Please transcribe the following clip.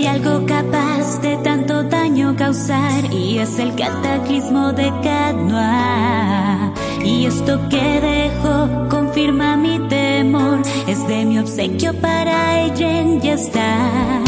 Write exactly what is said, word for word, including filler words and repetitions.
Hay algo capaz de tanto daño causar y es el cataclismo de Cat Noir. Y esto que dejó confirma mi temor, es de mi obsequio para ella, ya está.